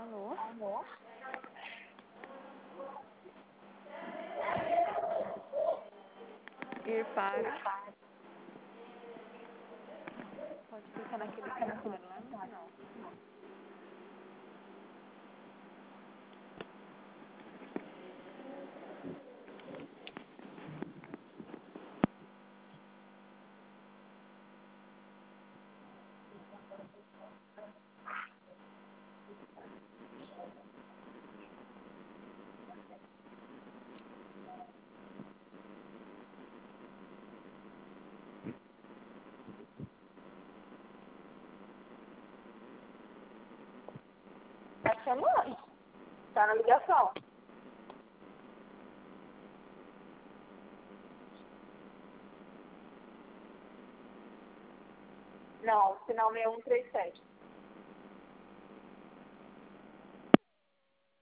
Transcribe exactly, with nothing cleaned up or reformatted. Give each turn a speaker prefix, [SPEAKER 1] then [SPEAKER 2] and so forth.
[SPEAKER 1] Alô?
[SPEAKER 2] Alô?
[SPEAKER 1] Ir para. Pode clicar naquele comentário lá no final.
[SPEAKER 2] Tá chamando. Tá na ligação. Não, final seis um três sete.